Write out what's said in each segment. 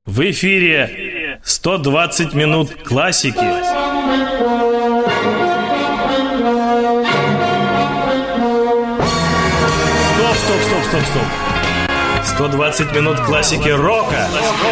В эфире 120 минут классики. Стоп. 120 минут классики рока.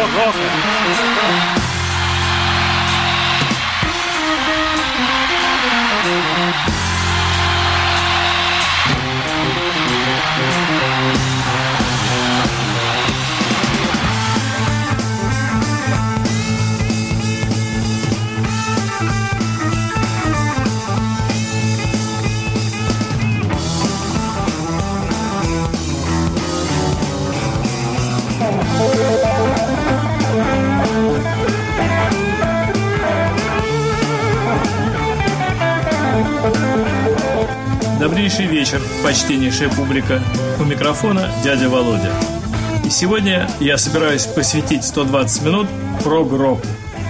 Добрейший вечер, почтеннейшая публика. У микрофона дядя Володя. И сегодня я собираюсь посвятить 120 минут прог-року.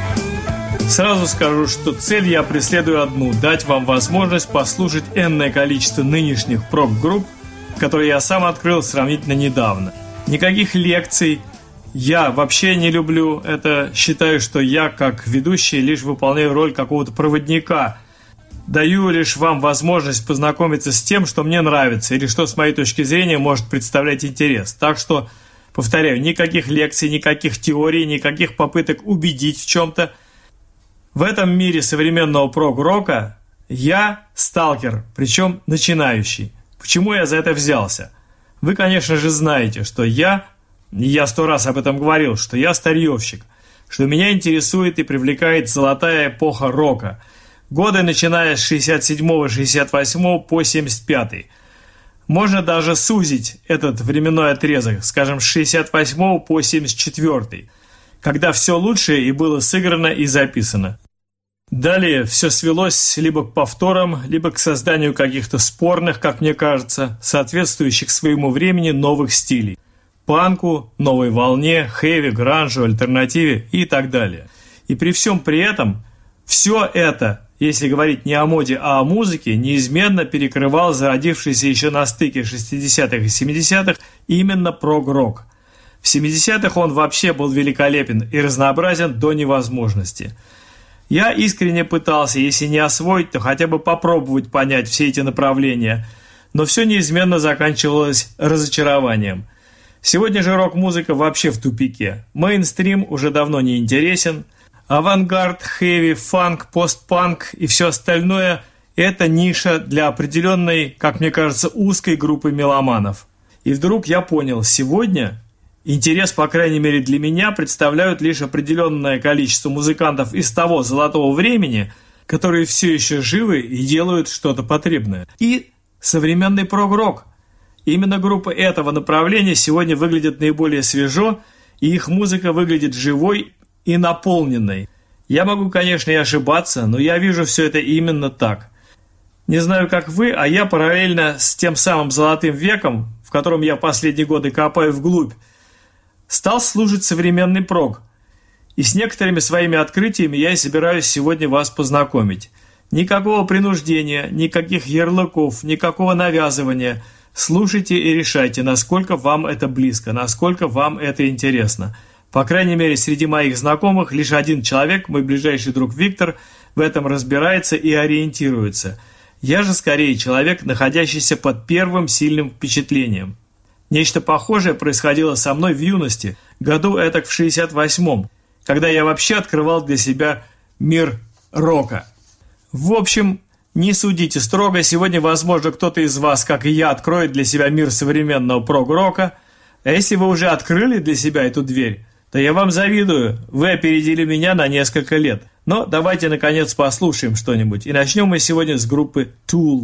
Сразу скажу, что цель я преследую одну – дать вам возможность послушать энное количество нынешних прог-групп, которые я сам открыл сравнительно недавно. Никаких лекций я вообще не люблю. Это считаю, что я, как ведущий, лишь выполняю роль какого-то проводника. Даю лишь вам возможность познакомиться с тем, что мне нравится, или что, с моей точки зрения, может представлять интерес. Так что, повторяю, никаких лекций, никаких теорий, никаких попыток убедить в чем-то. В этом мире современного прог-рока я сталкер, причем начинающий. Почему я за это взялся? Вы, конечно же, знаете, что я 100 раз об этом говорил, что я старьевщик, что меня интересует и привлекает золотая эпоха рока. Годы, начиная с 67-го, 68-го по 75-й. Можно даже сузить этот временной отрезок, скажем, с 68-го по 74-й, когда все лучшее и было сыграно и записано. Далее все свелось либо к повторам, либо к созданию каких-то спорных, как мне кажется, соответствующих своему времени новых стилей. Панку, новой волне, хэви, гранжу, альтернативе и так далее. И при всем при этом все это, если говорить не о моде, а о музыке, неизменно перекрывал зародившийся еще на стыке 60-х и 70-х именно прог-рок. В 70-х он вообще был великолепен и разнообразен до невозможности. Я искренне пытался, если не освоить, то хотя бы попробовать понять все эти направления, но все неизменно заканчивалось разочарованием. Сегодня же рок-музыка вообще в тупике. Мейнстрим уже давно не интересен. Авангард, хэви, фанк, постпанк и все остальное – это ниша для определенной, как мне кажется, узкой группы меломанов. И вдруг я понял, сегодня интерес, по крайней мере для меня, представляют лишь определенное количество музыкантов из того золотого времени, которые все еще живы и делают что-то потребное. И современный прог-рок. Именно группы этого направления сегодня выглядят наиболее свежо, и их музыка выглядит живой и наполненной. Я могу, конечно, и ошибаться, но я вижу все это именно так. Не знаю, как вы, а я параллельно с тем самым золотым веком, в котором я последние годы копаю вглубь, стал слушать современный прог. И с некоторыми своими открытиями я и собираюсь сегодня вас познакомить. Никакого принуждения, никаких ярлыков, никакого навязывания. Слушайте и решайте, насколько вам это близко, насколько вам это интересно. По крайней мере, среди моих знакомых лишь один человек, мой ближайший друг Виктор, в этом разбирается и ориентируется. Я же скорее человек, находящийся под первым сильным впечатлением. Нечто похожее происходило со мной в юности, году этак в 68-м, когда я вообще открывал для себя мир рока. В общем, не судите строго, сегодня, возможно, кто-то из вас, как и я, откроет для себя мир современного прог-рока. А если вы уже открыли для себя эту дверь, то я вам завидую, вы опередили меня на несколько лет. Но давайте, наконец, послушаем что-нибудь. И начнем мы сегодня с группы Tool.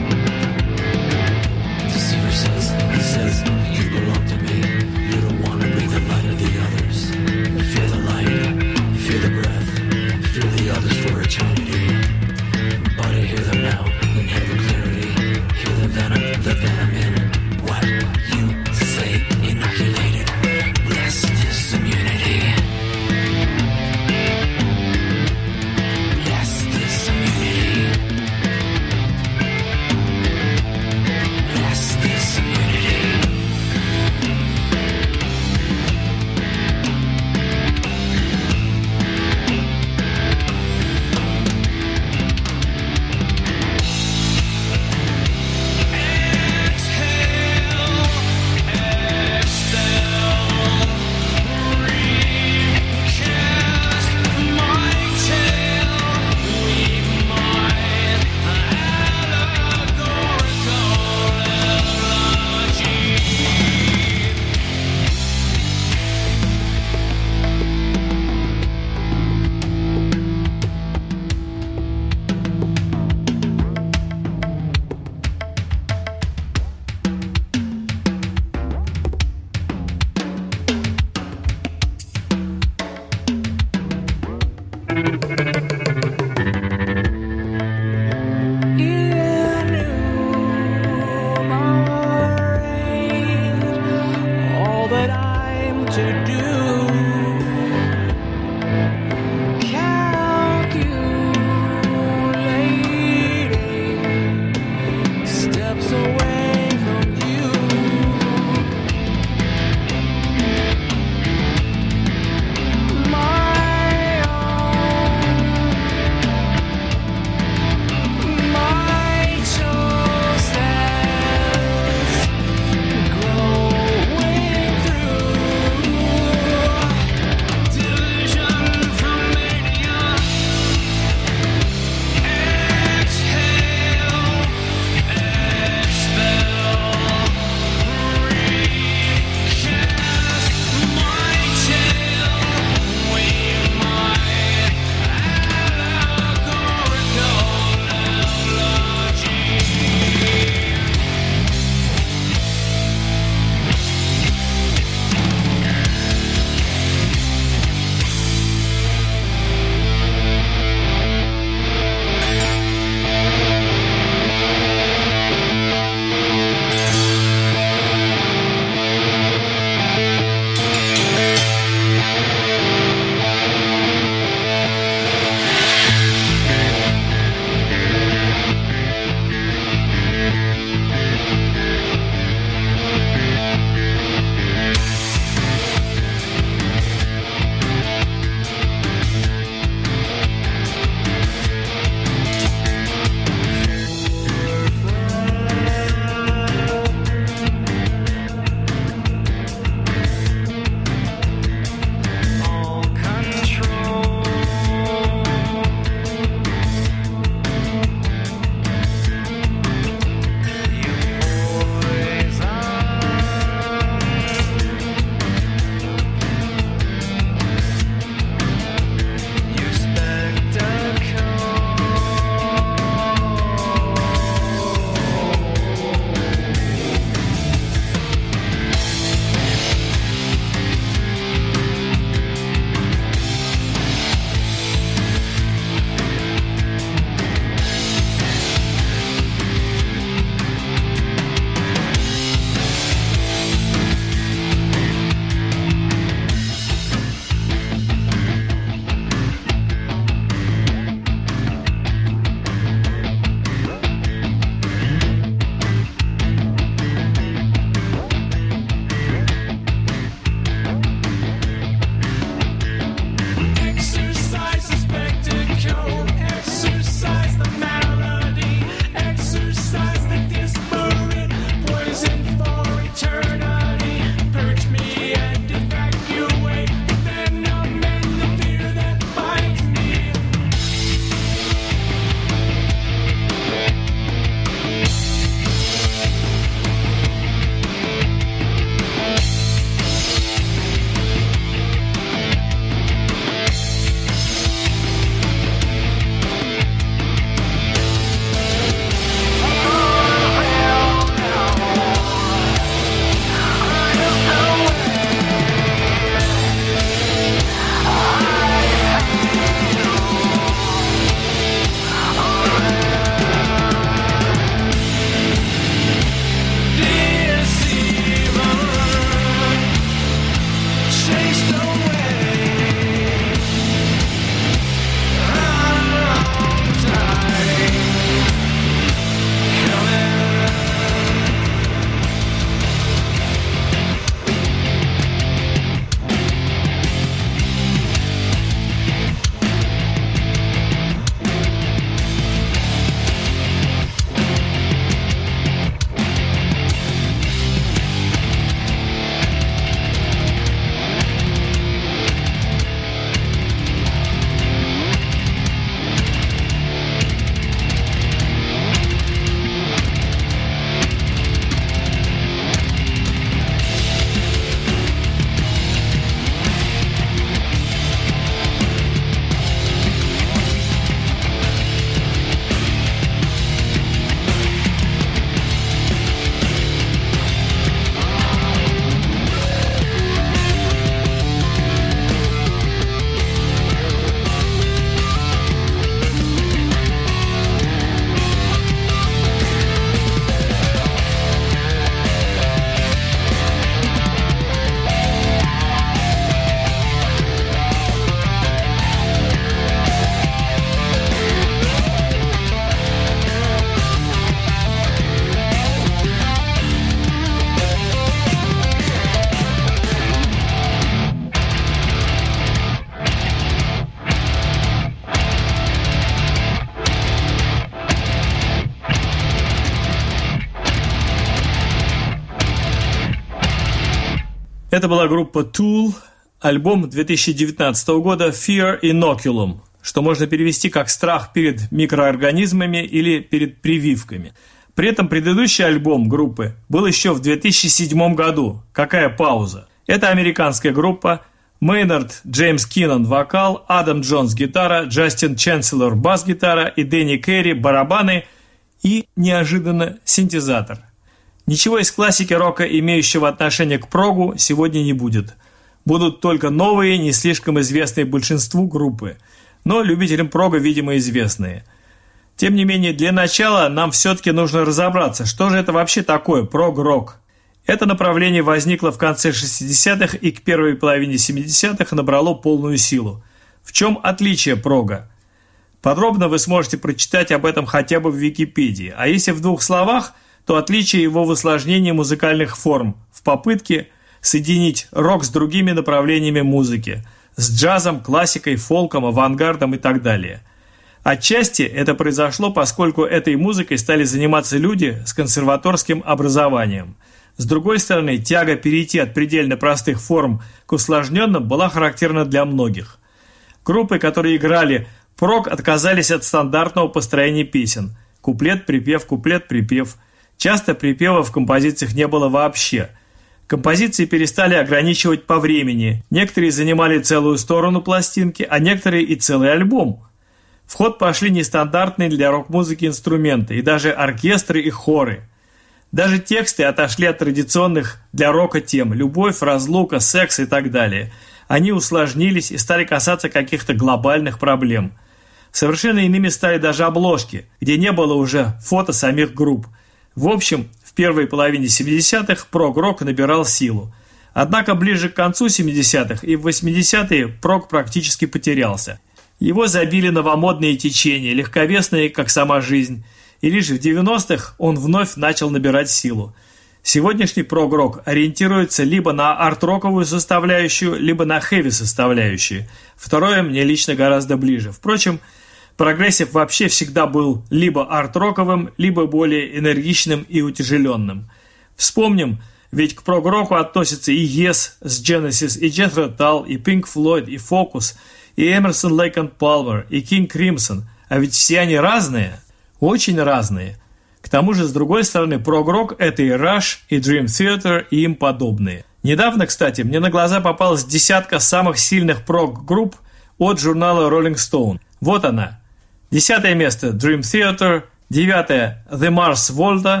Это была группа Tool, альбом 2019 года Fear Inoculum, что можно перевести как «страх перед микроорганизмами» или «перед прививками». При этом предыдущий альбом группы был еще в 2007 году. Какая пауза? Это американская группа. Мейнард Джеймс Киннон – вокал, Адам Джонс – гитара, Джастин Ченселор – бас-гитара и Дэнни Керри – барабаны и, неожиданно, синтезатор. Ничего из классики рока, имеющего отношение к прогу, сегодня не будет. Будут только новые, не слишком известные большинству группы, но любителям прога, видимо, известные. Тем не менее, для начала нам все-таки нужно разобраться, что же это вообще такое прог-рок. Это направление возникло в конце 60-х и к первой половине 70-х набрало полную силу. В чем отличие прога? Подробно вы сможете прочитать об этом хотя бы в Википедии. А если в двух словах, то отличие его в усложнении музыкальных форм, в попытке соединить рок с другими направлениями музыки, с джазом, классикой, фолком, авангардом и так далее. Отчасти это произошло, поскольку этой музыкой стали заниматься люди с консерваторским образованием. С другой стороны, тяга перейти от предельно простых форм к усложненным была характерна для многих. Группы, которые играли прог, отказались от стандартного построения песен. Куплет-припев, куплет-припев. Часто припевов в композициях не было вообще. Композиции перестали ограничивать по времени. Некоторые занимали целую сторону пластинки, а некоторые и целый альбом. В ход пошли нестандартные для рок-музыки инструменты, и даже оркестры и хоры. Даже тексты отошли от традиционных для рока тем – любовь, разлука, секс и так далее. Они усложнились и стали касаться каких-то глобальных проблем. Совершенно иными стали даже обложки, где не было уже фото самих групп. В общем, в первой половине 70-х прог-рок набирал силу. Однако ближе к концу 70-х и в 80-е прог практически потерялся. Его забили новомодные течения, легковесные, как сама жизнь. И лишь в 90-х он вновь начал набирать силу. Сегодняшний прог-рок ориентируется либо на арт-роковую составляющую, либо на хэви-составляющую. Второе мне лично гораздо ближе. Впрочем, прогрессив вообще всегда был либо арт-роковым, либо более энергичным и утяжеленным. Вспомним, ведь к прог-року относятся и Yes с Genesis, и Jethro Tull, и Pink Floyd, и Focus, и Emerson, Lake and Palmer, и King Crimson. А ведь все они разные. Очень разные. К тому же, с другой стороны, прог-рок – это и Rush, и Dream Theater, и им подобные. Недавно, кстати, мне на глаза попалась десятка самых сильных прог-групп от журнала Rolling Stone. Вот она. 10 место – Dream Theater, 9 – The Mars Volta,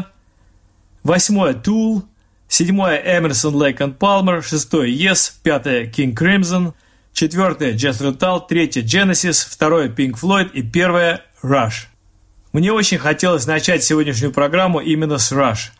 8 – Tool, 7 – Emerson, Lake and Palmer, 6 – Yes, 5 – King Crimson, 4 – Jethro Tull, 3 – Genesis, 2 – Pink Floyd и 1 – Rush. Мне очень хотелось начать сегодняшнюю программу именно с Rush.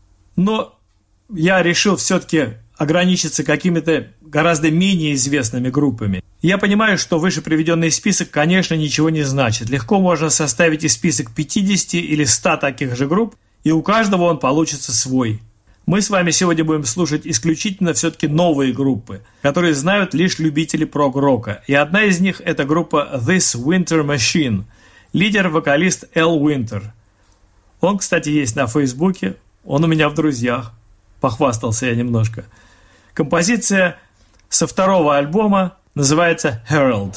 Но я решил все-таки ограничиться какими-то гораздо менее известными группами. Я понимаю, что выше приведенный список, конечно, ничего не значит. Легко можно составить и список 50 или 100 таких же групп, и у каждого он получится свой. Мы с вами сегодня будем слушать исключительно все-таки новые группы, которые знают лишь любители прог-рока. И одна из них – это группа This Winter Machine. Лидер-вокалист Эл Уинтер. Он, кстати, есть на Фейсбуке, он у меня в друзьях. Похвастался я немножко. Композиция со второго альбома называется «Herald».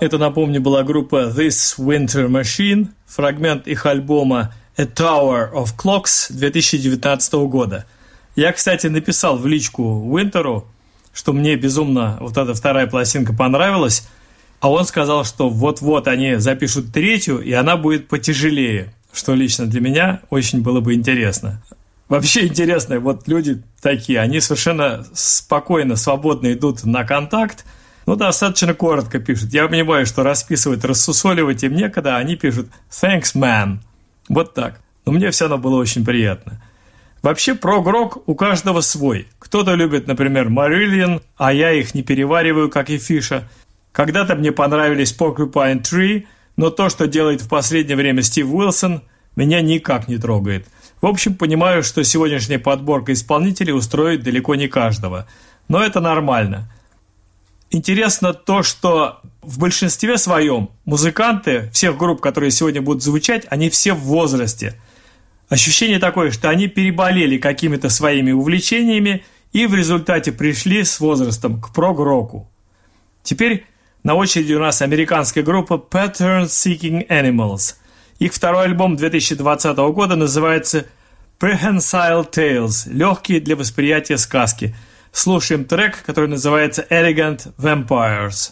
Это, напомню, была группа This Winter Machine, фрагмент их альбома A Tower of Clocks 2019 года. Я, кстати, написал в личку Уинтеру, что мне безумно вот эта вторая пластинка понравилась, а он сказал, что вот-вот они запишут третью, и она будет потяжелее, что лично для меня очень было бы интересно. Вообще интересно, вот люди такие, они совершенно спокойно, свободно идут на контакт, но достаточно коротко пишут. Я понимаю, что расписывать, рассусоливать им некогда, они пишут «Thanks, man». Вот так. Но мне все равно было очень приятно. Вообще, прог-рок у каждого свой. Кто-то любит, например, Marillion, а я их не перевариваю, как и Фиша. Когда-то мне понравились Porcupine Tree, но то, что делает в последнее время Стив Уилсон, меня никак не трогает. В общем, понимаю, что сегодняшняя подборка исполнителей устроит далеко не каждого. Но это нормально. Интересно то, что в большинстве своем музыканты всех групп, которые сегодня будут звучать, они все в возрасте. Ощущение такое, что они переболели какими-то своими увлечениями и в результате пришли с возрастом к прог-року. Теперь на очереди у нас американская группа Pattern Seeking Animals. Их второй альбом 2020 года называется Prehensile Tales – легкие для восприятия сказки. Слушаем трек, который называется Elegant Vampires.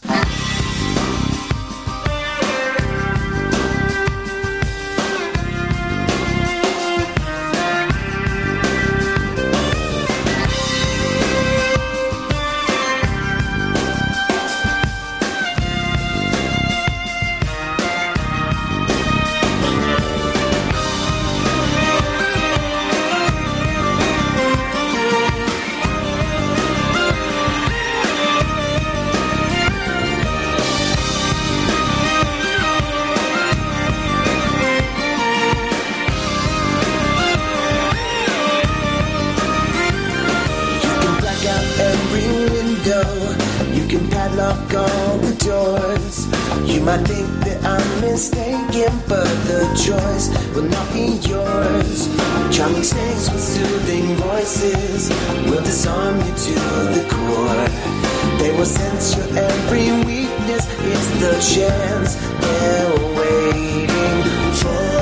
All the doors. You might think that I'm mistaken, but the choice will not be yours. Charming snakes with soothing voices will disarm you to the core. They will sense your every weakness. It's the chance they're waiting for.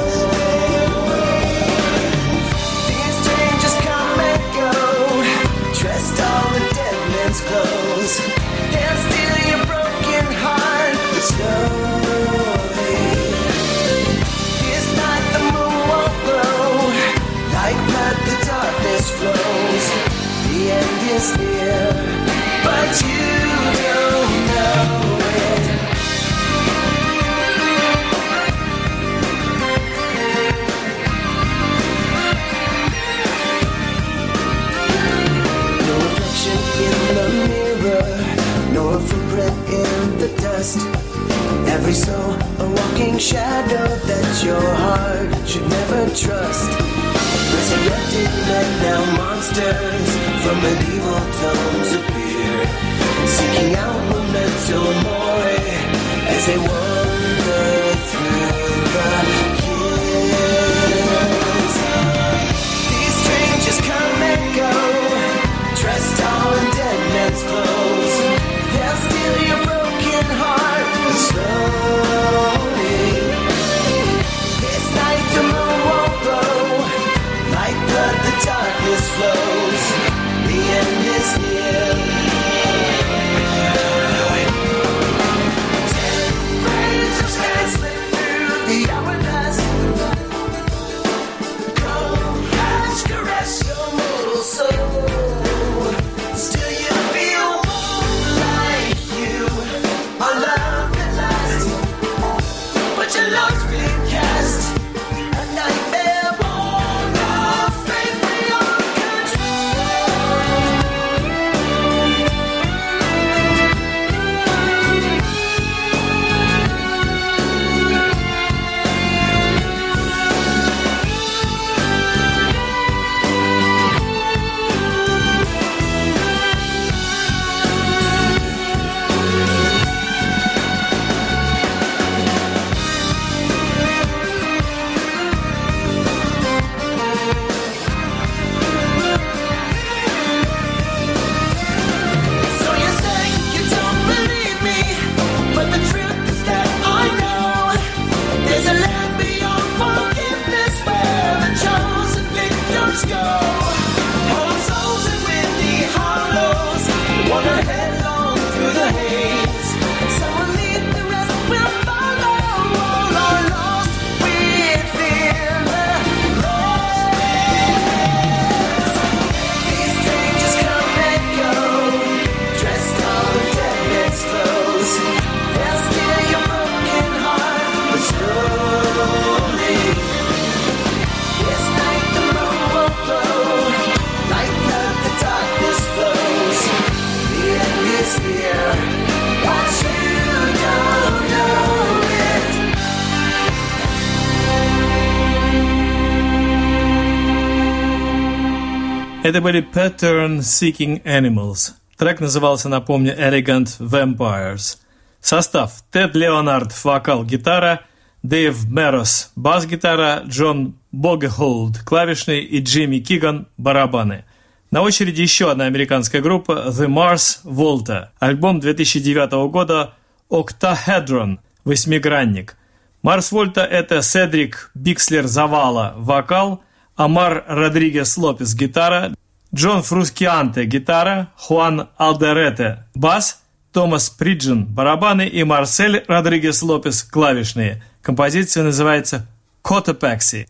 These strangers come and go, dressed all in dead men's clothes. They'll steal your broken heart, but slowly. This night the moon won't glow. Like blood the darkness flows. The end is near, but you don't know it. No reflection in the mirror, nor a footprint in the dust. Every soul a walking shadow that your heart should never trust. Resurrected men, now monsters from medieval tomes appear, seeking out memento mori as they wander through the years. These strangers come and go, dressed all in dead men's clothes. They'll steal your broken heart slowly. This night the moon won't glow. Like blood the darkness flows. The end is near. 10 grains of sand slip through the hourglass. Это были Pattern Seeking Animals. Трек назывался, напомню, Elegant Vampires. Состав: Тед Леонард – вокал, гитара, Дэйв Мэрос – бас-гитара, Джон Богехолд – клавишный и Джимми Киган – барабаны. На очереди еще одна американская группа The Mars Volta. Альбом 2009 года Octahedron – «Восьмигранник». Марс Вольта – это Седрик Бикслер Завала – вокал, Амар Родригес Лопес – гитара, Джон Фрускианте – гитара, Хуан Алдерете – бас, Томас Приджин – барабаны и Марсель Родригес Лопес – клавишные. Композиция называется «Cotopaxi».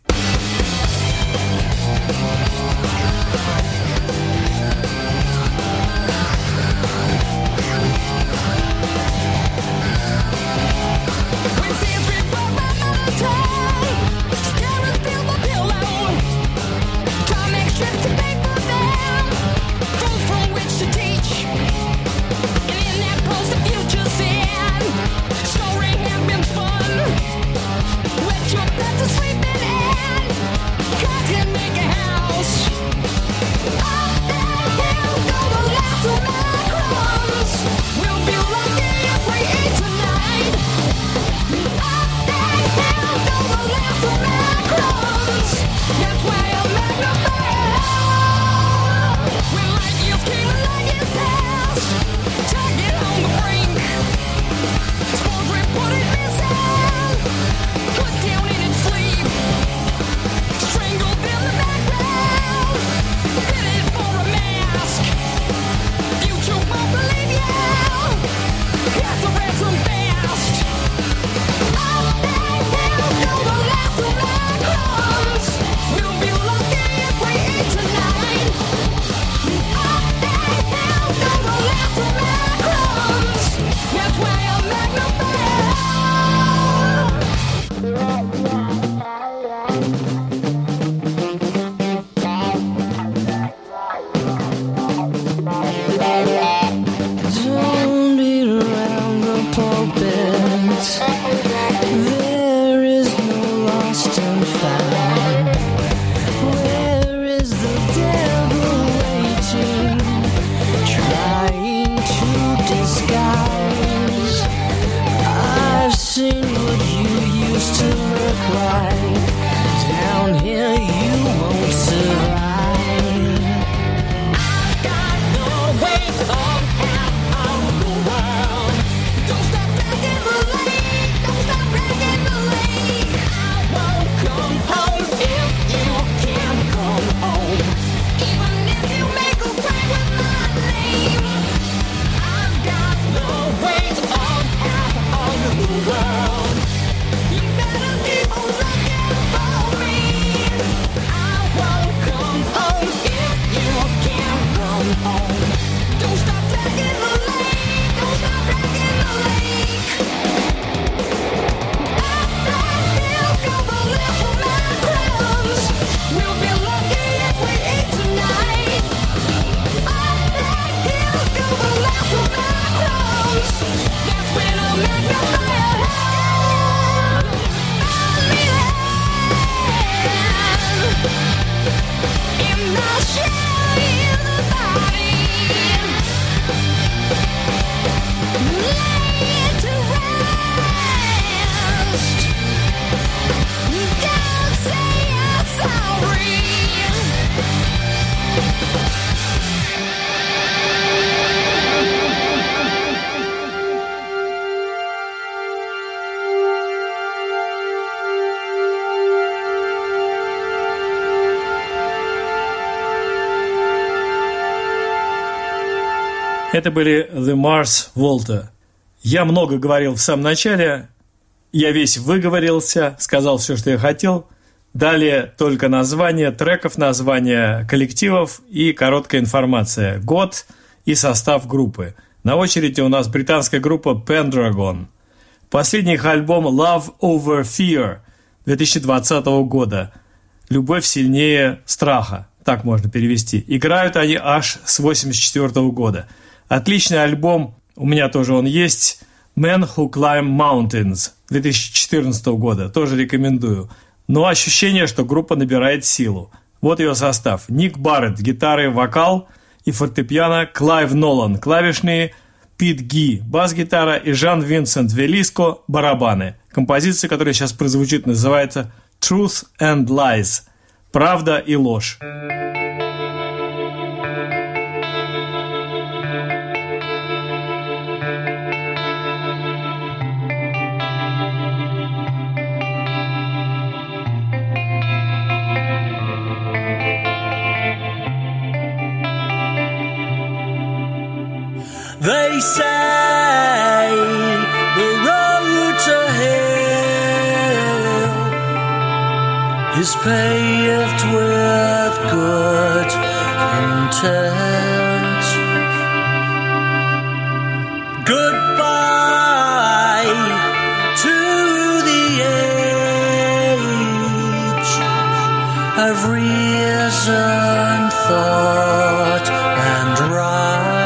Это были The Mars Volta. Я много говорил в самом начале, я весь выговорился, сказал все, что я хотел. Далее только названия треков, названия коллективов и короткая информация. Год и состав группы. На очереди у нас британская группа Pendragon. Последний их альбом Love Over Fear 2020 года. Любовь сильнее страха. Так можно перевести. Играют они аж с 1984 года. Отличный альбом, у меня тоже он есть, Men Who Climb Mountains 2014 года, тоже рекомендую. Но ощущение, что группа набирает силу. Вот ее состав. Ник Барретт, гитары, вокал и фортепиано, Клайв Нолан, клавишные, Пит Ги, бас-гитара и Жан-Винсент Велиско, барабаны. Композиция, которая сейчас прозвучит, называется «Truth and Lies» – «Правда и ложь». They say the road to hell is paved with good intent. Goodbye to the age of reason, thought, and rhyme.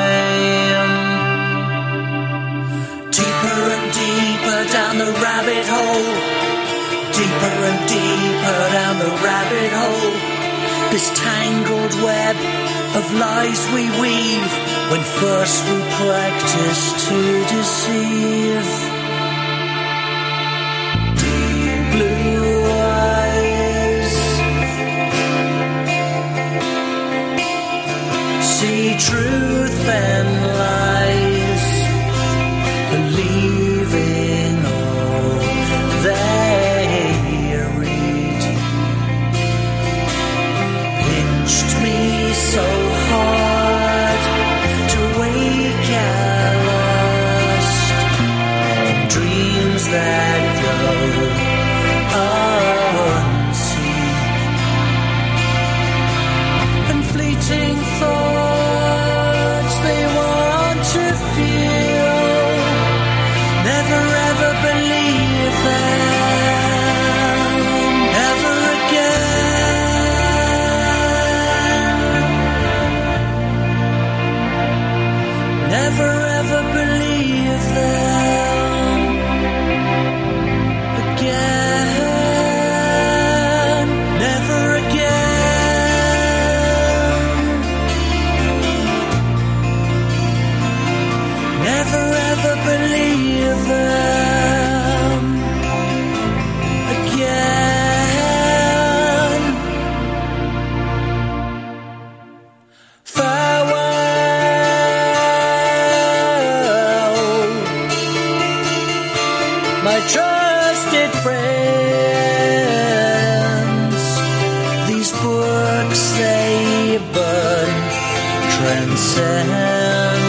Down the rabbit hole, deeper and deeper down the rabbit hole. This tangled web of lies we weave when first we practice to deceive. Deep blue eyes see truth and lies, believing they read. Pinched me so hard to wake at last from dreams that go unseen, and fleeting thoughts they want to feel. Never ever believe them. Never ever believe them again. Never again. Never ever believe them again. My trusted friends, these books they burn, transcend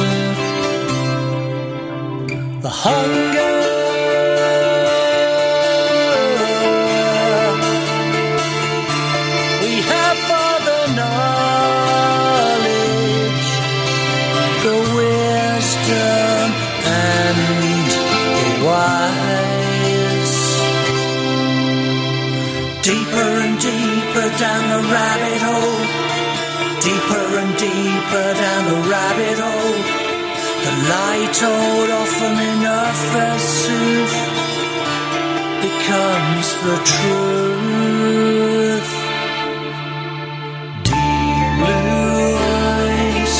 the hunger we have for the knowledge, the wisdom and the wise. Deeper and deeper down the rabbit hole, deeper and deeper down the rabbit hole. The lie told often enough as sooth becomes the truth. Deep blue eyes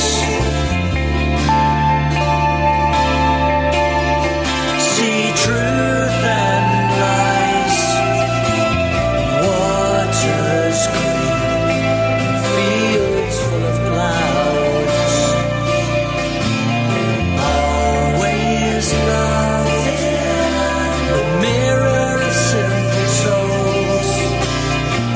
see truth and lies. Waters green, fields full of clouds. Always loved the mirror of simple souls.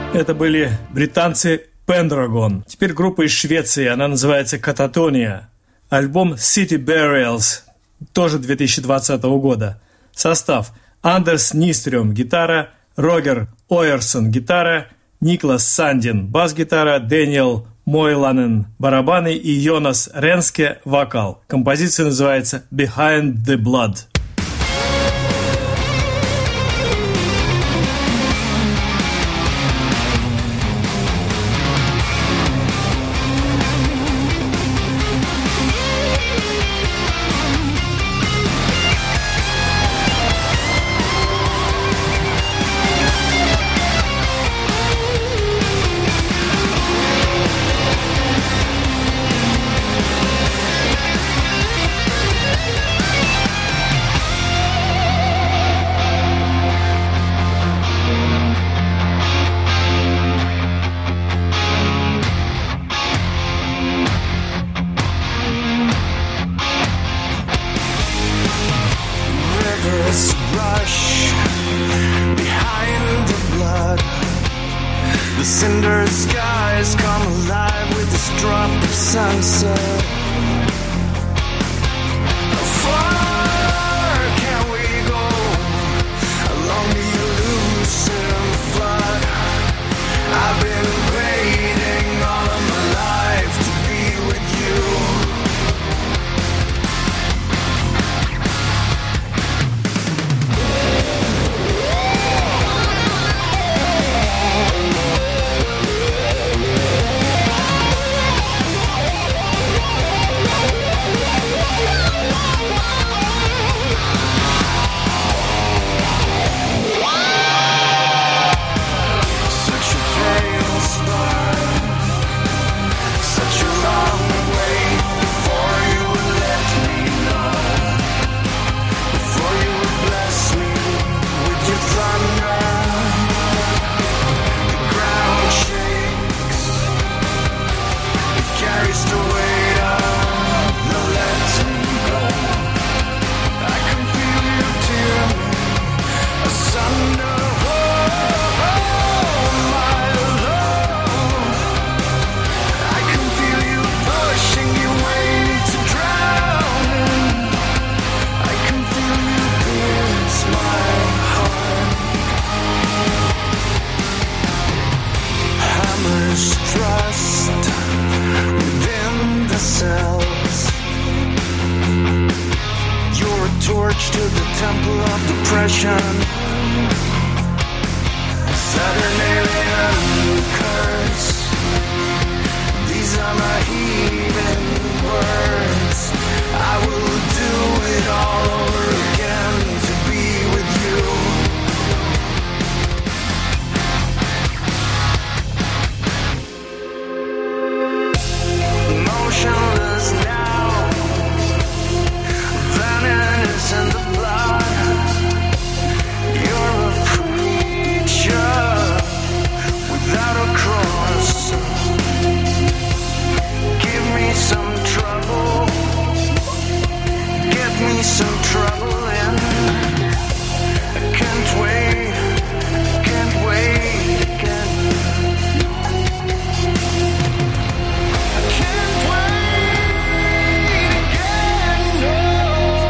Это были британцы Pendragon. Теперь группа из Швеции, она называется Katatonia. Альбом City Burials, тоже 2020 года. Состав: Андерс Нистрём, гитара, Рогер Ойерсон, гитара, Никлас Сандин, бас-гитара, Дэниел Мойланен, барабаны и Йонас Ренске, вокал. Композиция называется Behind the Blood. The cinder skies come alive with this drop of sunset. How far can we go along the elusive flood? I've been waiting all of my life to be with you. To the temple of depression, Saturnalian curse. These are my heathen words. I will do it all over again to be with you. Motionless now, venom in the blood. You're a preacher without a cross. Give me some trouble. Get me some trouble in. I can't wait. Can't wait again. I can't wait again. No.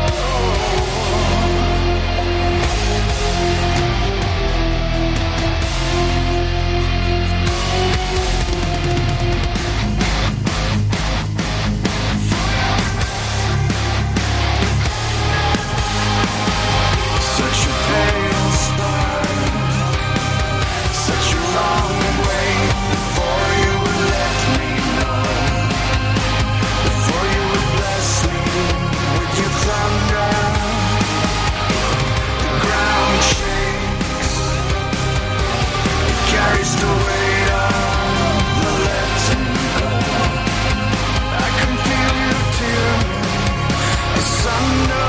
Such a pale spark, such a long way before you would let me know, before you would bless me with your thunder. The ground shakes, it carries the weight of the letting go. I can feel you tear me asunder.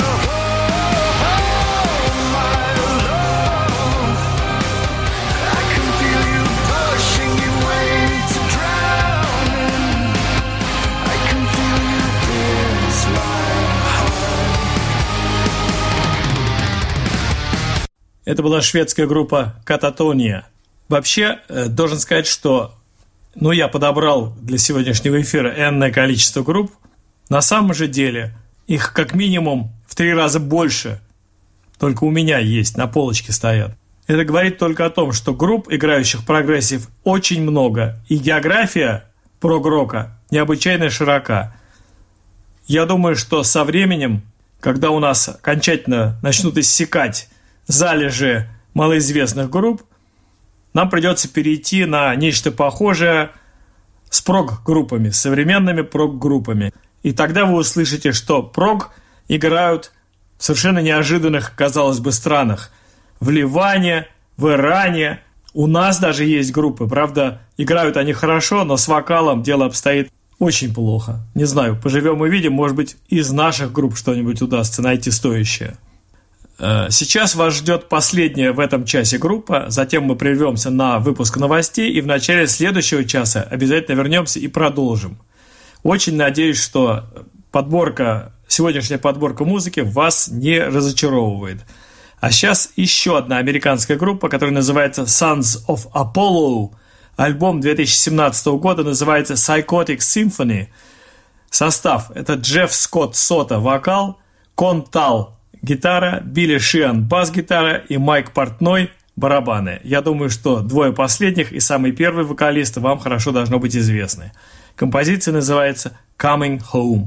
Это была шведская группа Katatonia. Вообще, должен сказать, что я подобрал для сегодняшнего эфира энное количество групп. На самом же деле их как минимум в 3 раза больше. Только у меня есть, на полочке стоят. Это говорит только о том, что групп, играющих прогрессив, очень много. И география прог-рока необычайно широка. Я думаю, что со временем, когда у нас окончательно начнут иссякать залежи малоизвестных групп, нам придется перейти на нечто похожее с прог-группами, с современными прог-группами. И тогда вы услышите, что прог играют в совершенно неожиданных, казалось бы, странах. В Ливане, в Иране. У нас даже есть группы. Правда, играют они хорошо, но с вокалом дело обстоит очень плохо. Не знаю, поживем и видим. Может быть, из наших групп что-нибудь удастся найти стоящее. Сейчас вас ждет последняя в этом часе группа. Затем мы прервемся на выпуск новостей. И в начале следующего часа обязательно вернемся и продолжим. Очень надеюсь, что сегодняшняя подборка музыки вас не разочаровывает. А сейчас еще одна американская группа, которая называется Sons of Apollo. Альбом 2017 года называется Psychotic Symphony. Состав – это Джефф Скотт Сота – вокал, Кон Тал – гитара, Билли Шиан – бас-гитара и Майк Портной – барабаны. Я думаю, что 2 последних и самый первый вокалист вам хорошо должно быть известны. Композиция называется Coming Home.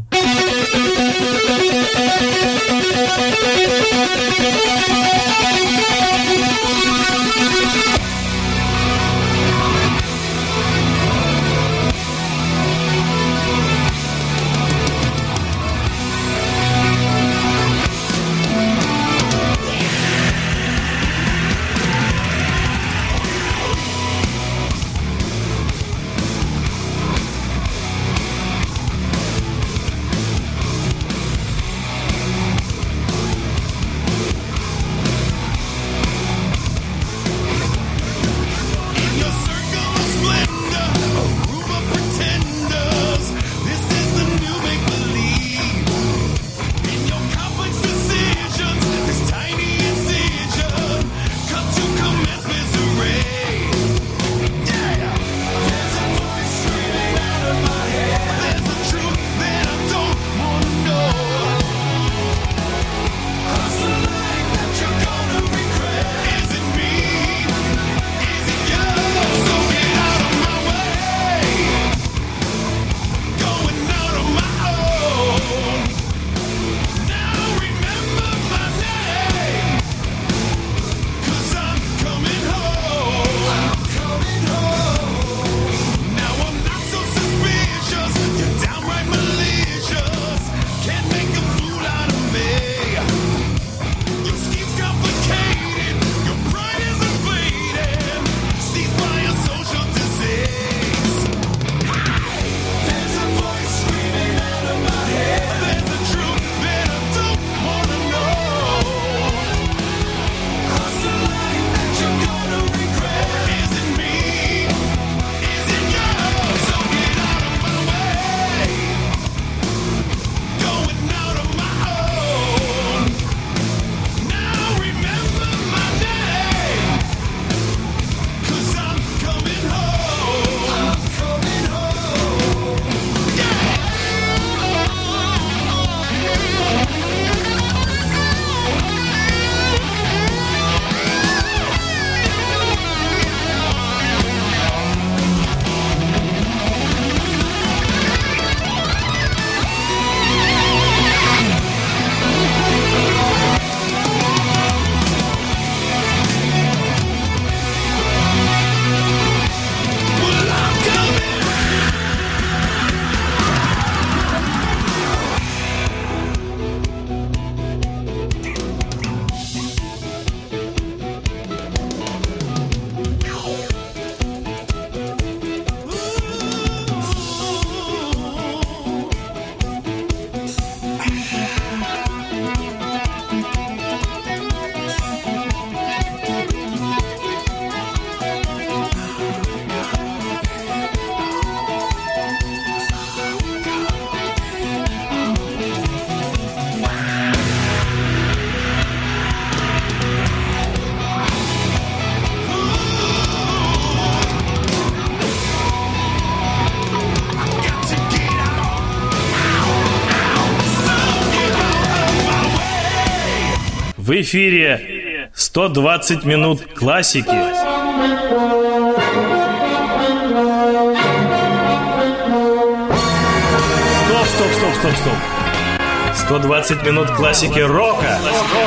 В эфире 120 минут классики. Стоп. 120 минут классики рока.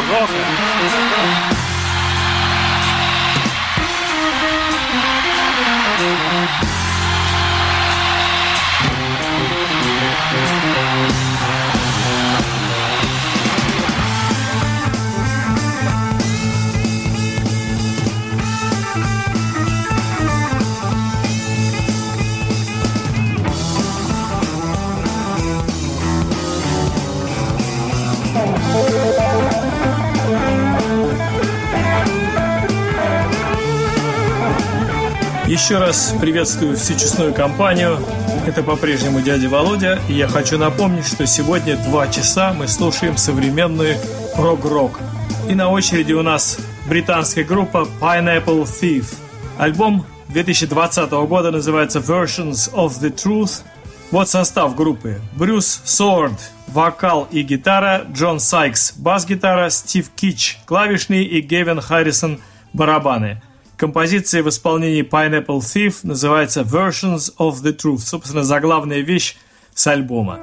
Еще раз приветствую всю честную компанию. Это по-прежнему дядя Володя. И я хочу напомнить, что сегодня 2 часа мы слушаем современный прог-рок. И на очереди у нас британская группа Pineapple Thief. Альбом 2020 года называется Versions of the Truth. Вот состав группы. Брюс Сорд, вокал и гитара, Джон Сайкс, бас-гитара, Стив Китч, клавишные и Гевин Харрисон, барабаны. Композиция в исполнении Pineapple Thief называется Versions of the Truth. Собственно, заглавная вещь с альбома.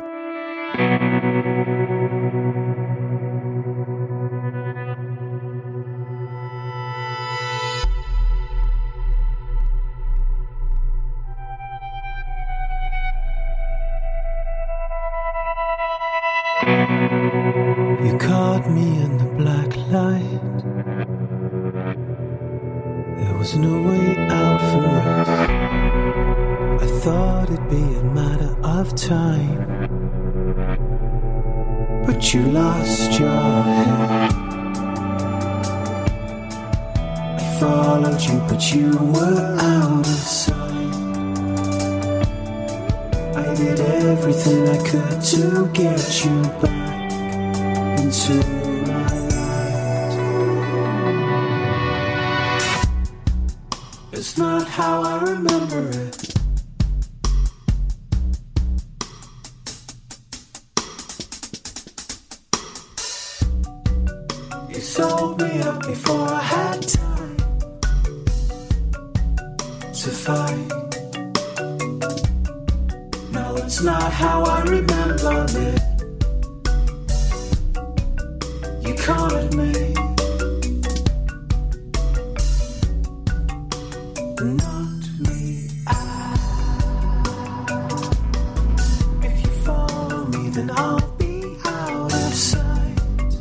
You caught me in the black light. There was no way out for us. I thought it'd be a matter of time, but you lost your head. I followed you, but you were out of sight. I did everything I could to get you back into my light. It's not how I remember it. You sold me up before I had time to fight. No, it's not how I remember it. You caught me. Not me. If you follow me, then I'll be out of sight.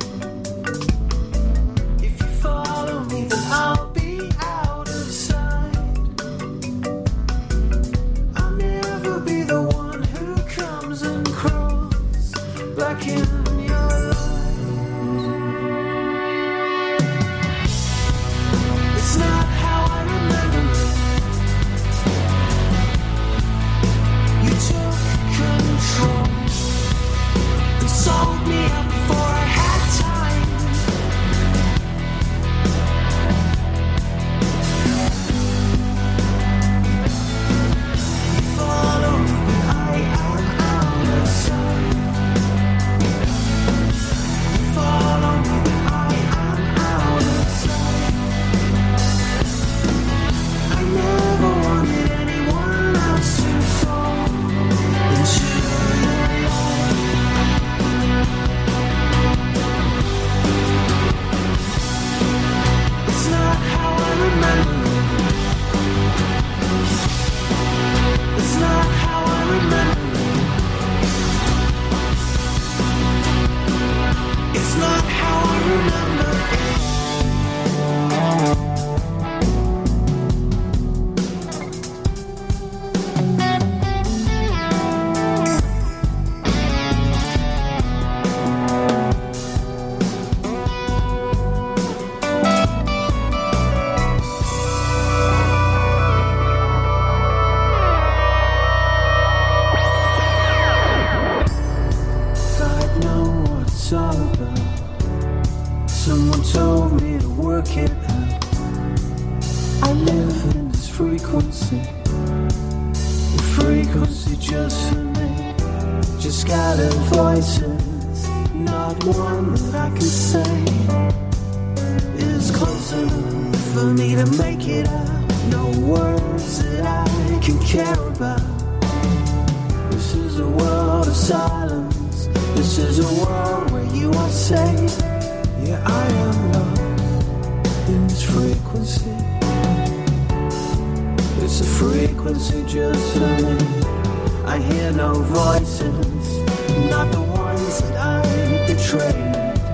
If you follow me, then I'll be out of sight. I'll never be the one who comes and crawls back in your life. It's not how I remember it. You took control and sold me out before I had time. You follow me, but I am out of sight. You follow me, but I am out of sight. I never wanted anyone else to fall into your life. It's not how I remember it. It's not how I remember it. It's not how I remember it. I'd know what it's all about. Someone told me to work it out. I live in this frequency, the frequency just for me. Just scattered voices, not one that I can say. for me to make it out. No words that I can care about. This is a world of silence. This is a world where you are safe. Yeah, I am lost in this frequency. It's a frequency just for me. I hear no voices, not the ones that I betrayed.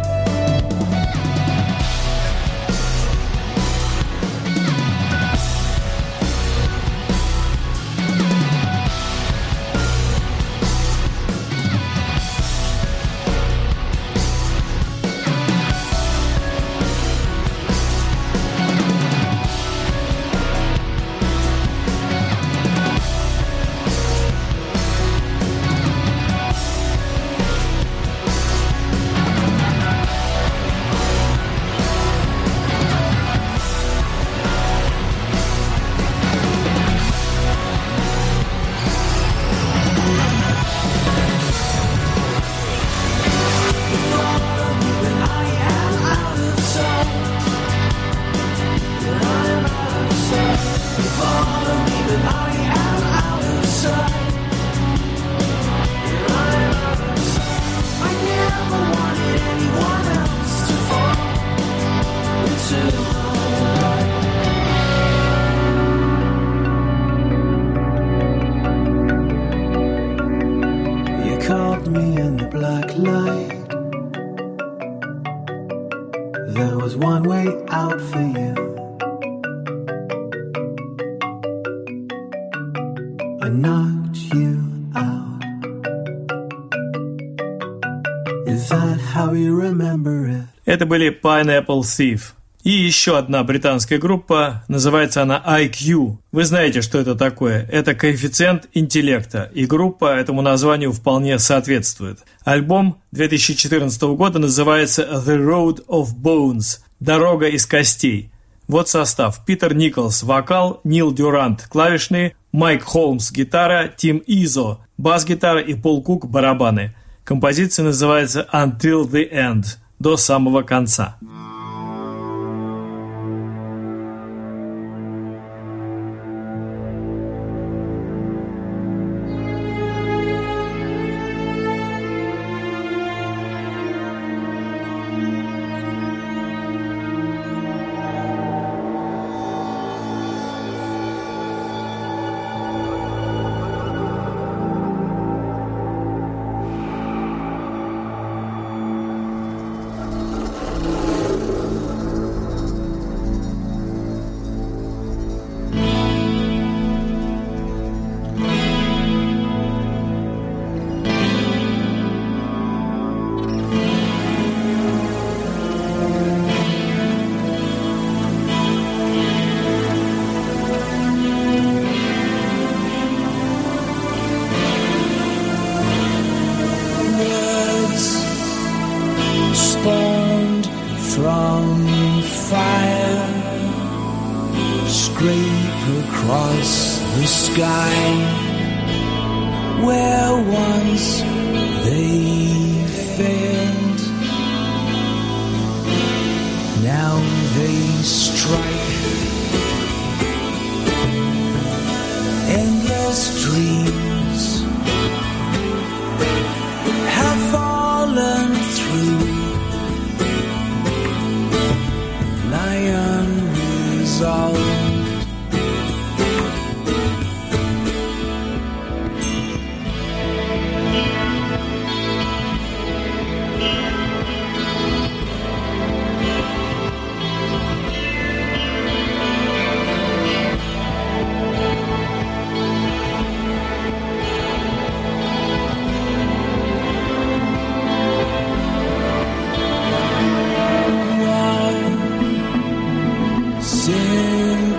There was one way out for you. I knocked you out. Is that how you remember it? Это были Pineapple Thief. И еще одна британская группа, называется она IQ. Вы знаете, что это такое? Это коэффициент интеллекта, и группа этому названию вполне соответствует. Альбом 2014 года называется The Road of Bones – «Дорога из костей». Вот состав: Питер Николс – вокал, Нил Дюрант – клавишные, Майк Холмс – гитара, Тим Изо – бас-гитара и Пол Кук – барабаны. Композиция называется Until the End – «До самого конца». Spawned from fire, scrape across the sky, where once they failed, now they strike. Endless dreams have fallen through, unresolved. Sin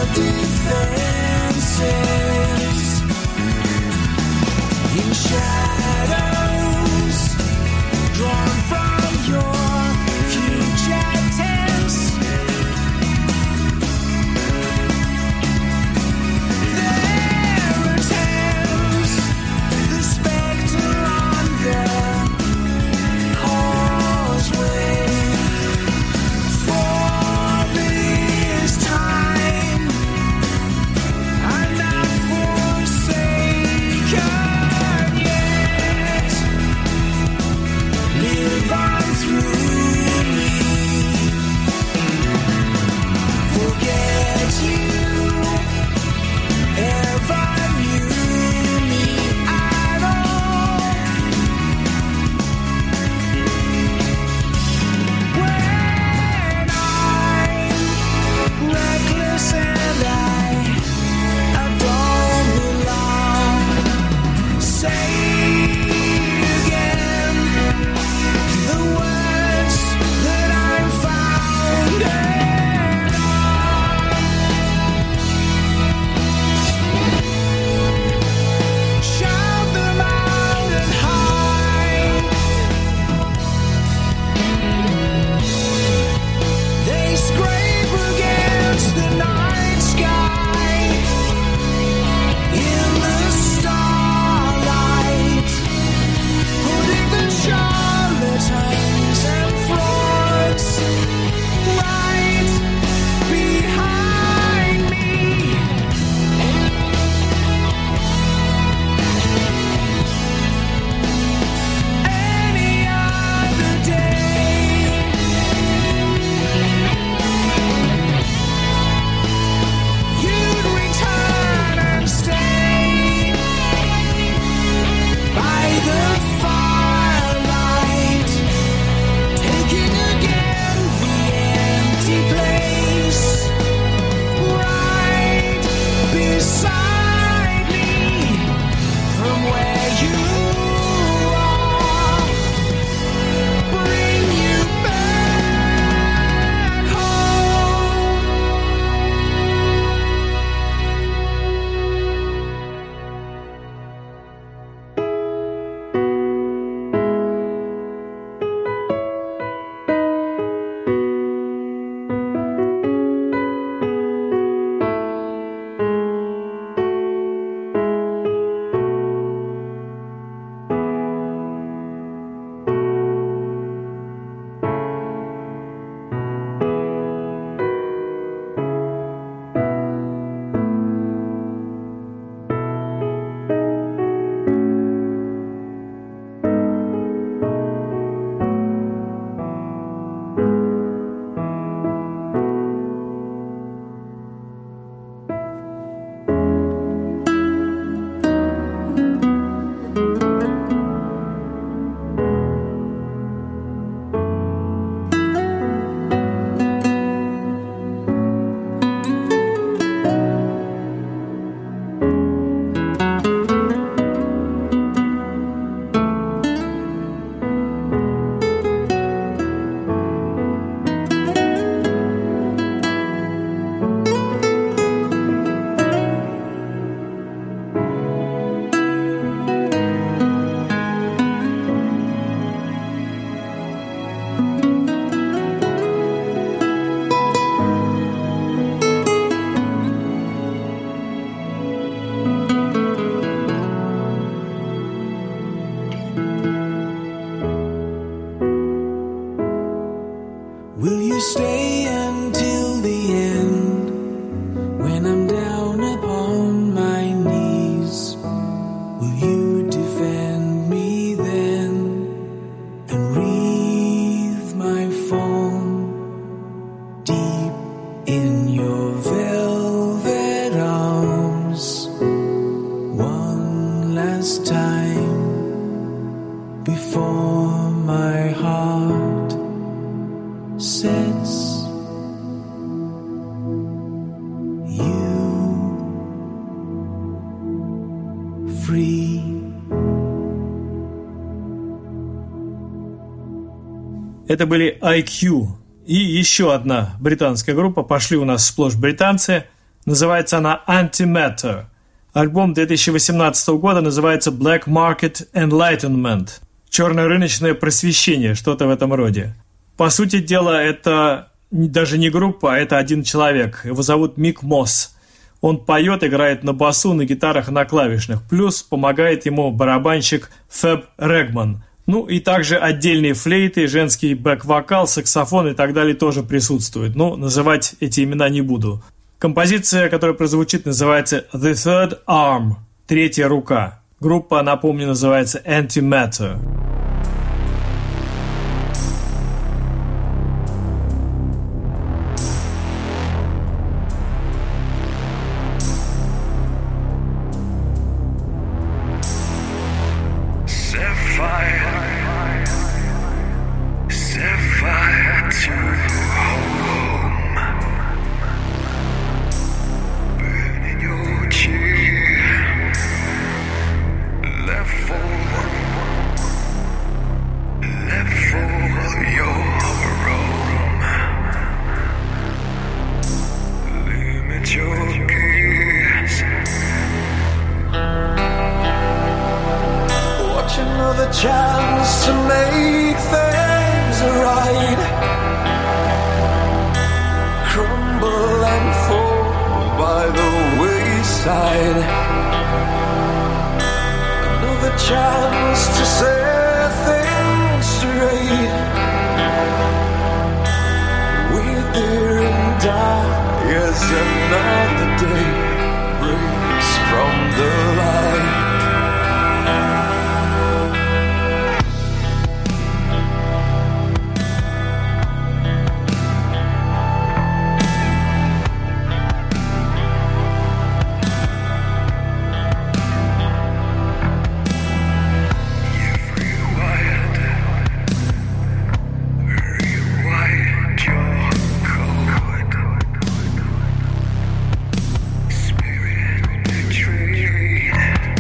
defenses in shadows drawn from your future tense. There attends the spectre on the causeway. For this time I'm not forsaken yet. Live on through me. Forget you ever knew me at all. When I'm reckless and I don't belong, say again the words that I'm founded on. Shout them out and high. They scrape against the night sky in the starlight, putting the charlatans and frauds right behind me. Any other day, you'd return and stay by the firelight, taking again the empty place right beside me from where you are. Bring you back home. Will you stay until the end when I'm down upon my knees? Will you defend me then and wreathe my form deep in your velvet arms one last time before my heart sets you free. Это были IQ. И еще одна британская группа. Пошли у нас сплошь британцы. Называется она Antimatter. Альбом 2018 года называется Black Market Enlightenment. Черное рыночное просвещение, что-то в этом роде. По сути дела, это даже не группа, а это один человек. Его зовут Мик Мосс. Он поет, играет на басу, на гитарах и на клавишных. Плюс помогает ему барабанщик Фэб Регман. Ну и также отдельные флейты, женский бэк-вокал, саксофон и так далее тоже присутствуют. Но называть эти имена не буду. Композиция, которая прозвучит, называется The Third Arm. Третья рука. Группа, напомню, называется Antimatter. Another chance to make things right, crumble and fall by the wayside. Another chance to set things straight. We're there and die as another day breaks from the light. Spirit betrayed.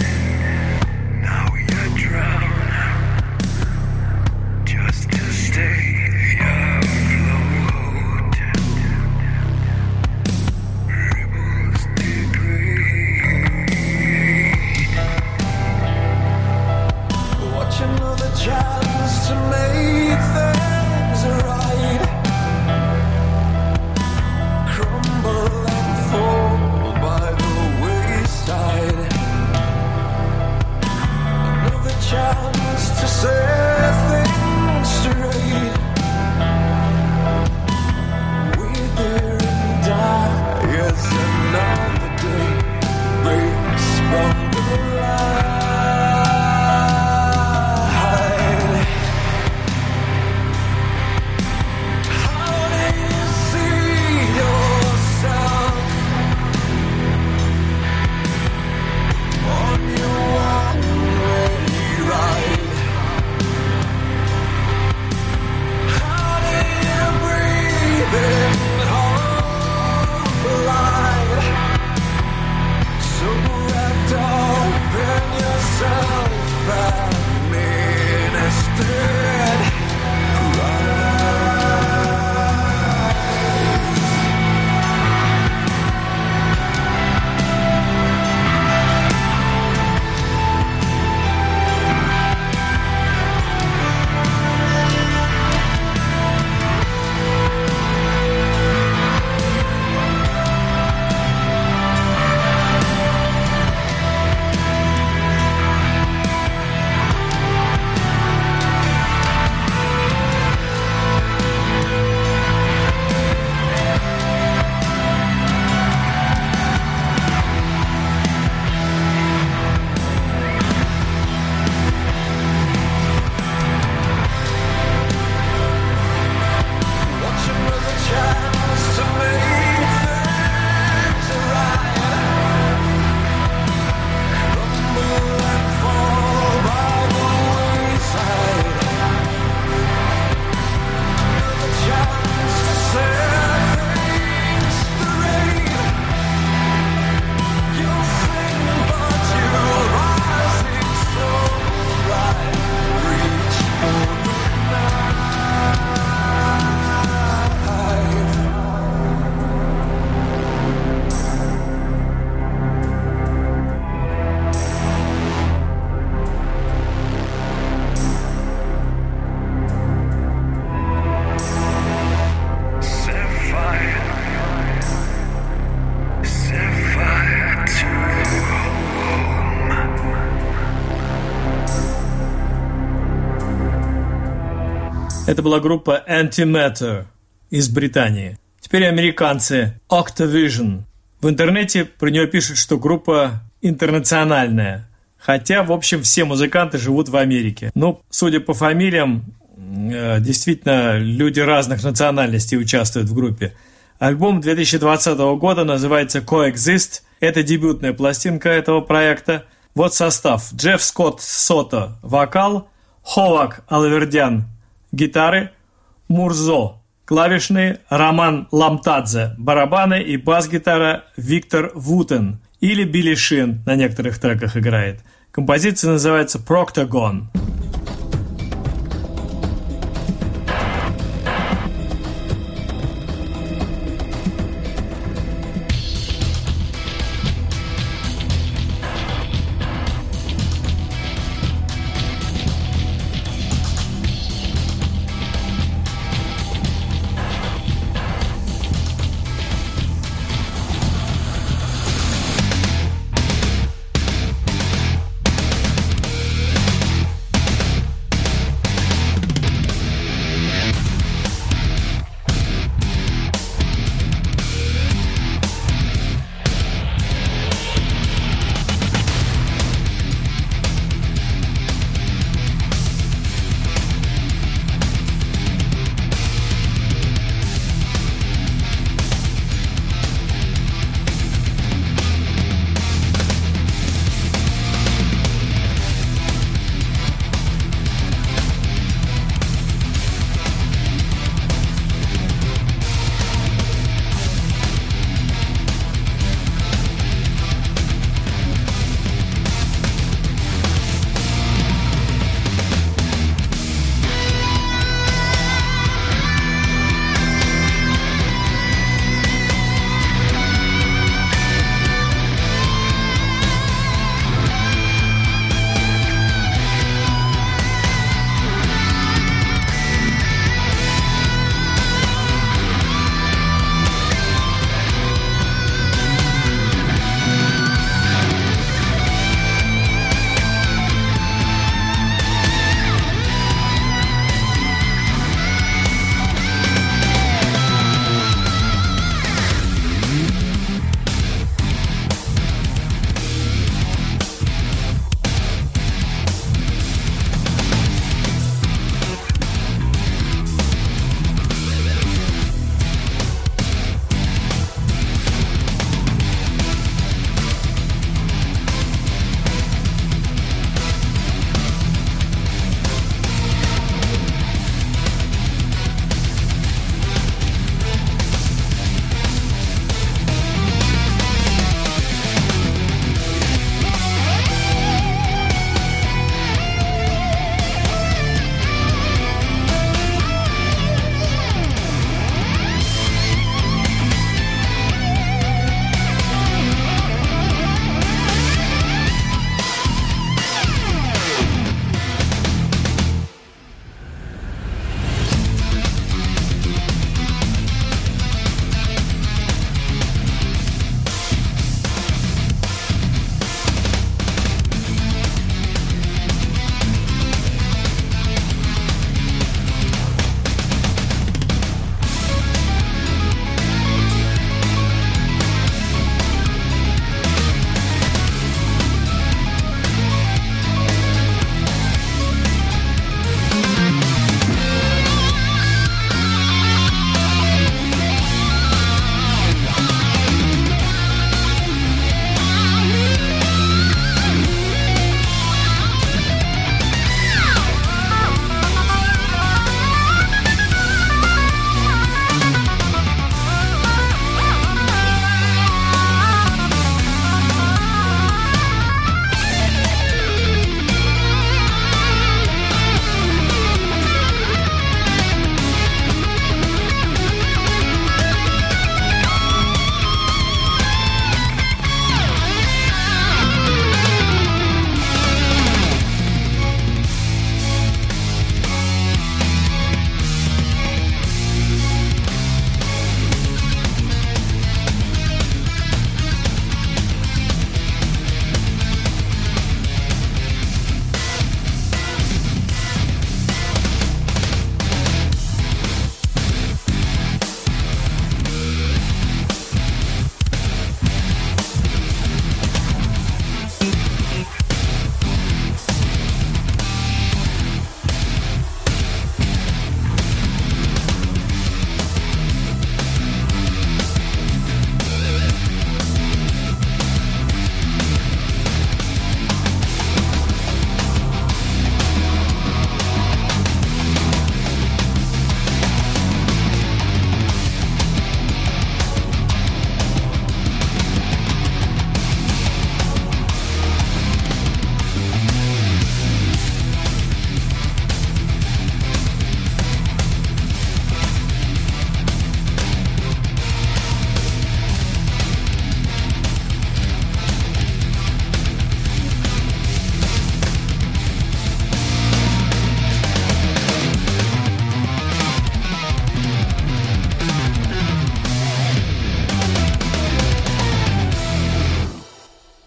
Это была группа Antimatter из Британии. Теперь американцы Octavision. В интернете про нее пишут, что группа интернациональная. Хотя, в общем, все музыканты живут в Америке. Но, судя по фамилиям, действительно, люди разных национальностей участвуют в группе. Альбом 2020 года называется Coexist. Это дебютная пластинка этого проекта. Вот состав. Джефф Скотт Сото – вокал, Ховак Алавердян – гитары, Мурзо – клавишные, Роман Ламтадзе – барабаны и бас-гитара, Виктор Вутен или Билли Шин на некоторых треках играет. Композиция называется «Proctagon».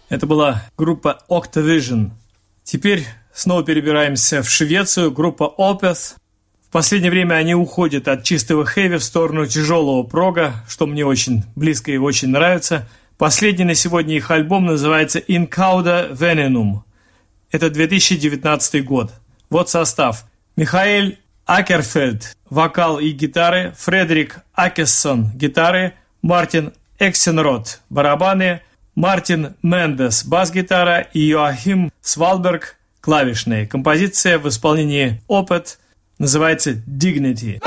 Это была группа Octavision. Теперь снова перебираемся в Швецию. Группа Opeth. В последнее время они уходят от чистого хэви в сторону тяжелого прога, что мне очень близко и очень нравится. Последний на сегодня их альбом называется In Cauda Venenum. Это 2019 год. Вот состав. Михаэль Акерфельд, вокал и гитары, Фредерик Акессон, гитары, Мартин Эксенрод, барабаны, Мартин Мендес, бас-гитара и Йоахим Свалберг, клавишные. Композиция в исполнении Opeth называется Dignity.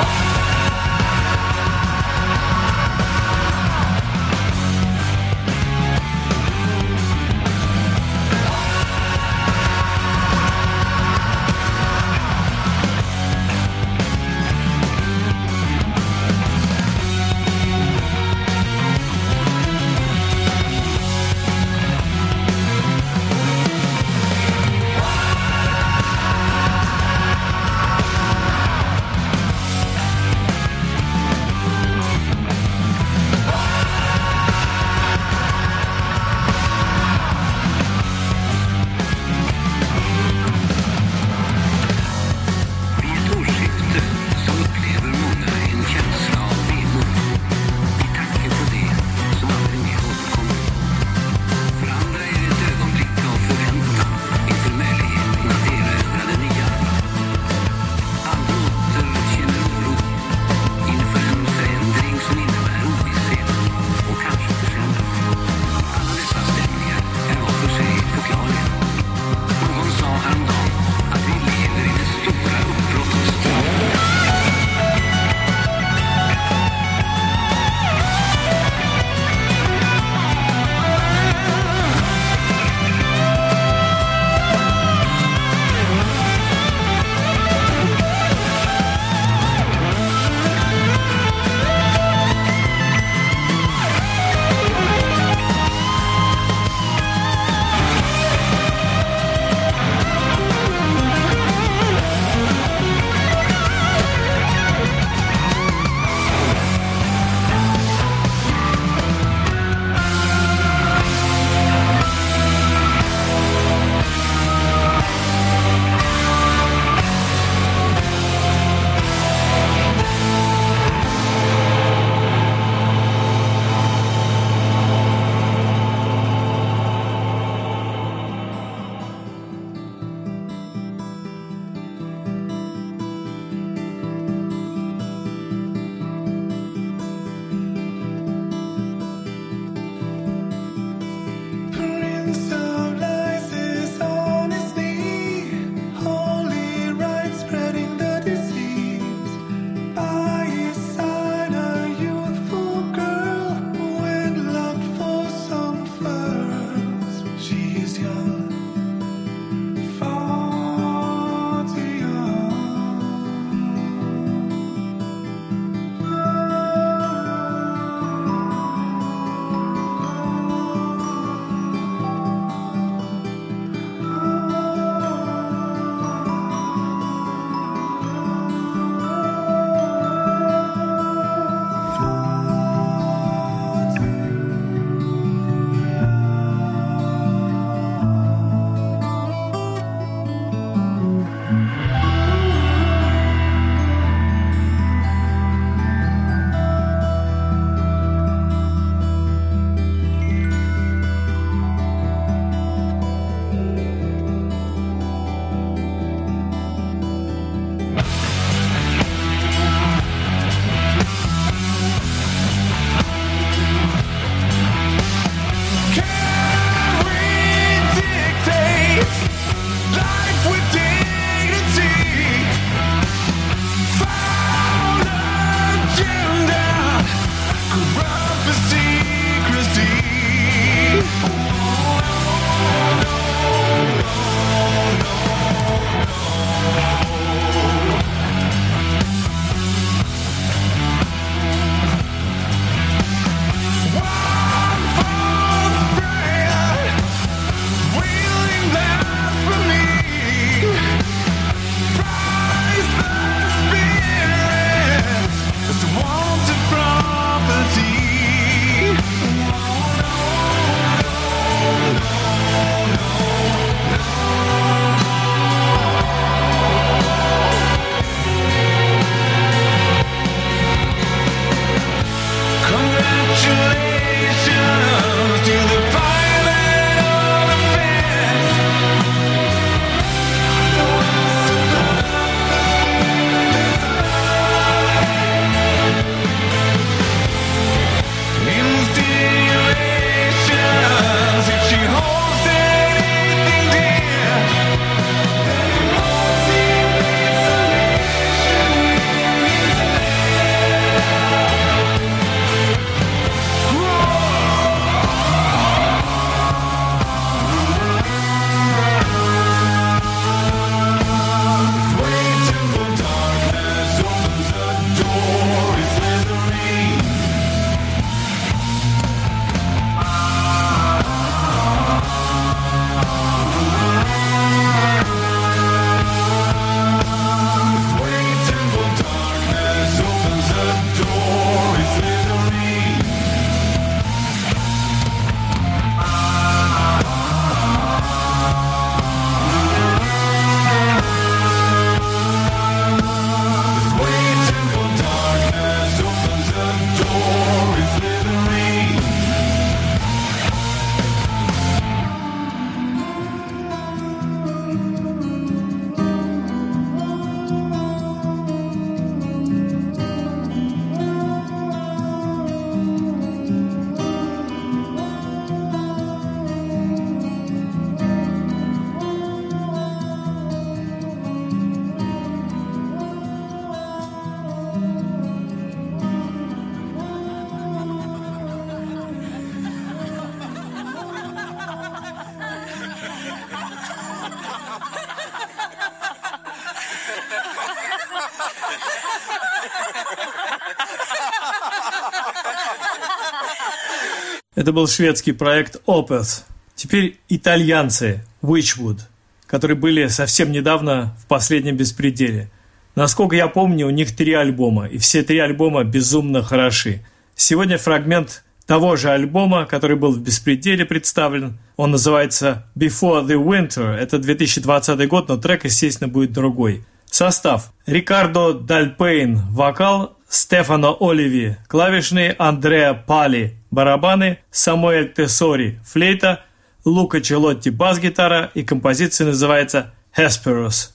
Это был шведский проект Opeth. Теперь итальянцы Witchwood, которые были совсем недавно в последнем беспределе. Насколько я помню, у них 3 альбома, и все 3 альбома безумно хороши. Сегодня фрагмент того же альбома, который был в «Беспределе» представлен. Он называется «Before the Winter». Это 2020 год, но трек, естественно, будет другой. Состав: Рикардо Дальпейн – вокал, Стефано Оливи – клавишные, Андреа Пали – барабаны, Самуэль Тессори – флейта, Лука Челотти – бас-гитара, и композиция называется «Hesperus».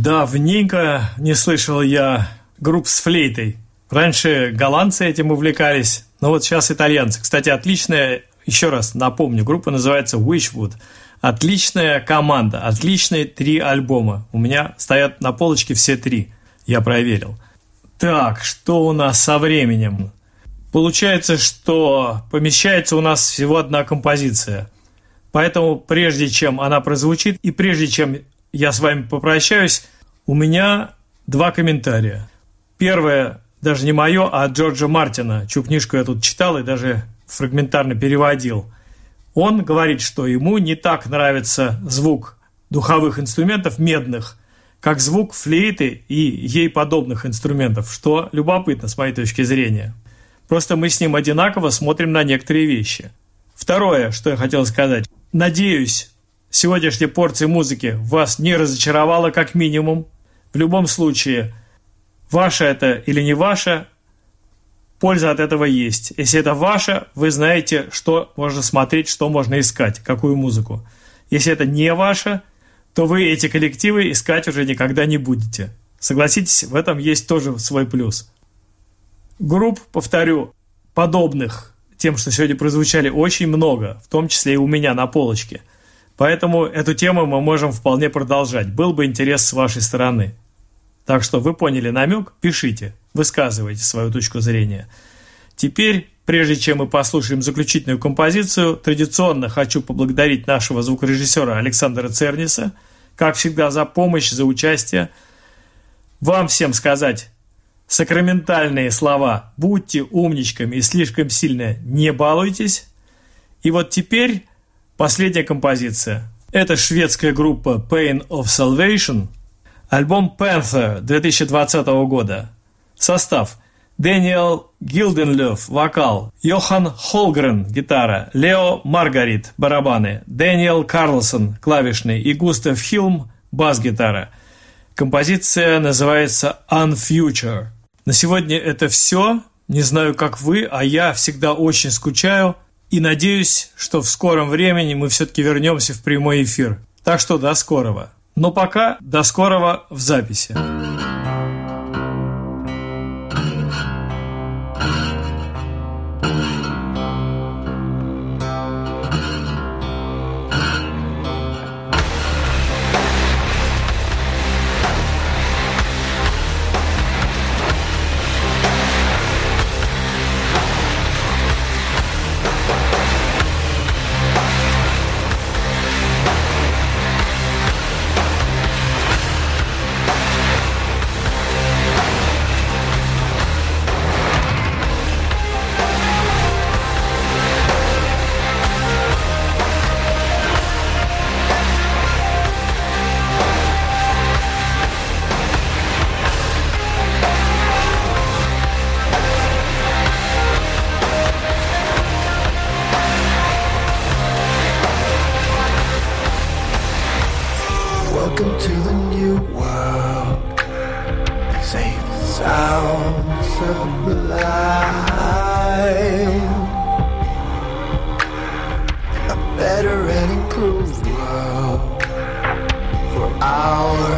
Давненько не слышал я групп с флейтой. Раньше голландцы этим увлекались, но вот сейчас итальянцы. Кстати, отличная, еще раз напомню, группа называется Witchwood. Отличная команда, отличные 3 альбома. У меня стоят на полочке все 3, я проверил. Так, что у нас со временем? Получается, что помещается у нас всего одна композиция. Поэтому прежде чем она прозвучит и прежде чем я с вами попрощаюсь, у меня 2 комментария. Первое, даже не мое, а Джорджа Мартина, чью книжку я тут читал и даже фрагментарно переводил. Он говорит, что ему не так нравится звук духовых инструментов медных, как звук флейты и ей подобных инструментов, что любопытно с моей точки зрения. Просто мы с ним одинаково смотрим на некоторые вещи. Второе, что я хотел сказать. Надеюсь, сегодняшняя порция музыки вас не разочаровала как минимум. В любом случае, ваше это или не ваше, польза от этого есть. Если это ваше, вы знаете, что можно смотреть, что можно искать, какую музыку. Если это не ваше, то вы эти коллективы искать уже никогда не будете. Согласитесь, в этом есть тоже свой плюс. Групп, повторю, подобных тем, что сегодня прозвучали, очень много, в том числе и у меня на полочке. Поэтому эту тему мы можем вполне продолжать. Был бы интерес с вашей стороны. Так что вы поняли намек, пишите, высказывайте свою точку зрения. Теперь, прежде чем мы послушаем заключительную композицию, традиционно хочу поблагодарить нашего звукорежиссера Александра Церниса, как всегда, за помощь, за участие. Вам всем сказать сакраментальные слова: будьте умничками и слишком сильно не балуйтесь. И вот теперь последняя композиция. Это шведская группа Pain of Salvation, альбом Panther 2020 года. Состав: Дэниел Гилденлёв, вокал, Йохан Холгрен, гитара, Лео Маргарит, барабаны, Дэниел Карлсон, клавишный и Густав Хилм, бас-гитара. Композиция называется Unfuture. На сегодня это все. Не знаю, как вы, а я всегда очень скучаю и надеюсь, что в скором времени мы все-таки вернемся в прямой эфир. Так что до скорого. Но пока до скорого в записи. Welcome to the new world. Safe sounds sublime. A better and improved world for our